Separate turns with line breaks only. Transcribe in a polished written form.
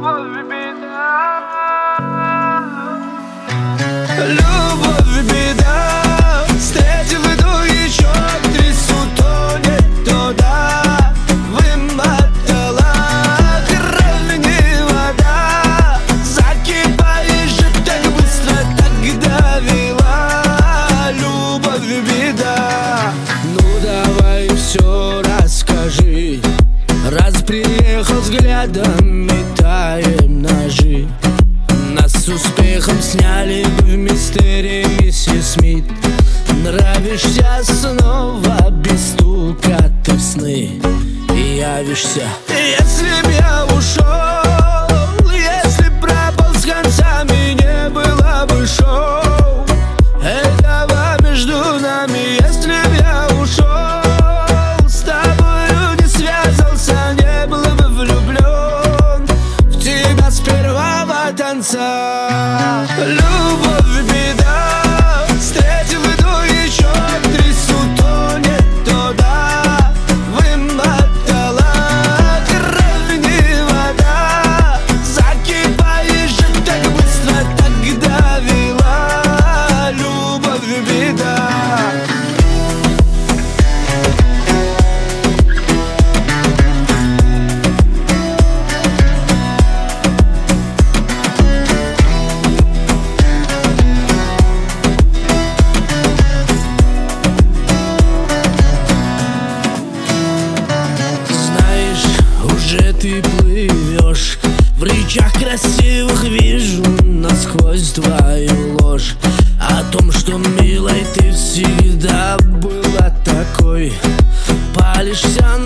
Любовь беда, встретив иду еще актрису, тонет туда, вымотала кровь не вода, закипаешь же так быстро, так довела. Любовь беда, ну давай все расскажи, раз приехал взглядом, метаем ножи. Нас с успехом сняли бы в мистерии миссис Смит. Нравишься снова без стука, ты в сны и явишься. Если б я ушел, если б пропал с концами, не было бы шоу этого между нами. Если б я ушел, с тобою не связался, не был бы влюблен в тебя с первого танца. Любовь беда, встретив иду еще актрису, тонет туда, вымотала кровь не вода, закипаешь же так быстро, так довела. Любовь беда. Уже ты плывешь, в речах красивых вижу насквозь твою ложь. О том, что, милой, ты всегда была такой, палишься